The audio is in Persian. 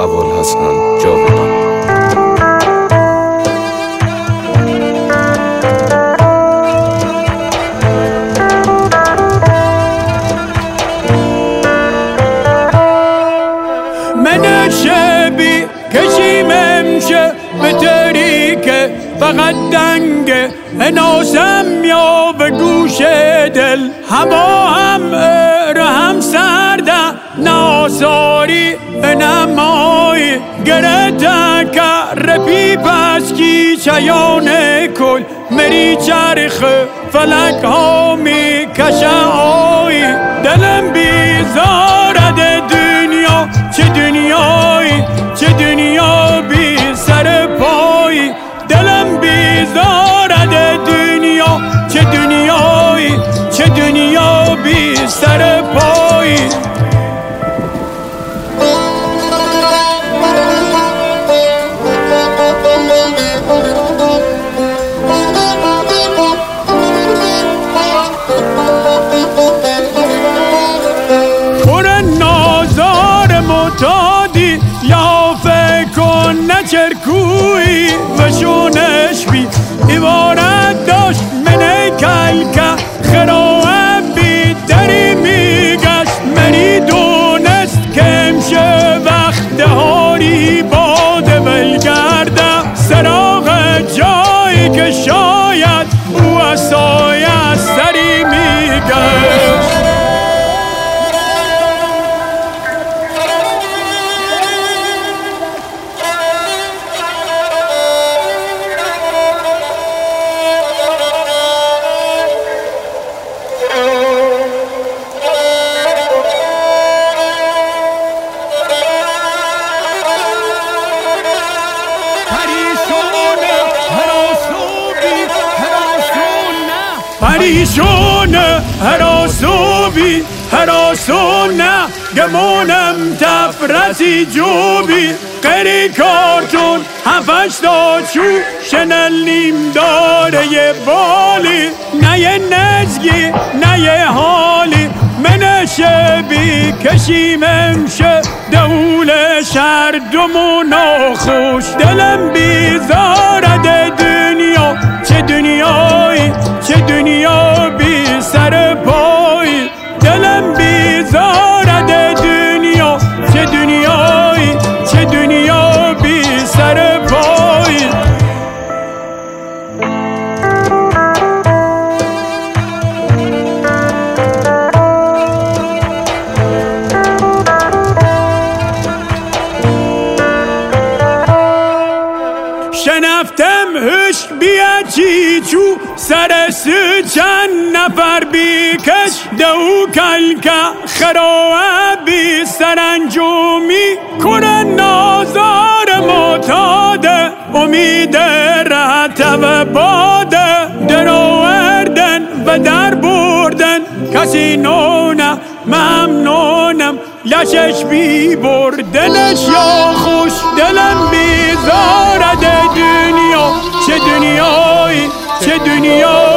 ابوالحسن جاویدان. من شبی کشیم امشه به تاریکه فقط دنگه اناسم یا به گوش دل هوا هم هم سرده ناساری نمایی گرده که رپی پسکی چیانه کل مری چرخ فلک ها می کشه آی دلم بیزارده دنیا چه دنیایی چه دنیا بی سر پایی دلم بیزارده دنیا چه دنیایی چه دنیا بی سر پایی معتادی یا فکر کن نچرکوی وشونش بی عبارت داشت منه کلکه خراب بی دری میگشت منی دونست که امشه وقت هاری باده ولگرده سراغ جایی که شاید او اصای سری میگشت پریشونه هراسوبی هراسونه گمونم تفرسی جوبی قری کارتون هفش دا چو شنل نیم داره یه بالی نه یه نزگی نه یه حالی من شبی کشیم امشه دول شهر دمون خوش دلم بیزارده دنیا چه دنیایی چه دنیا بی سر پای دلم بیزارده دنیا چه دنیایی چه دنیا بی سر پای شنفتم هشک بیا چیچو سرس چند نفر بیکش دو کلکه خرابی سرانجومی کنن نازار معتاده امید رتب باده درآوردن و در بردن کسی نونه ممنونم لشش بی بردنش یا خوش دلم بیزارده دنیا چه دنیایی چه دنیا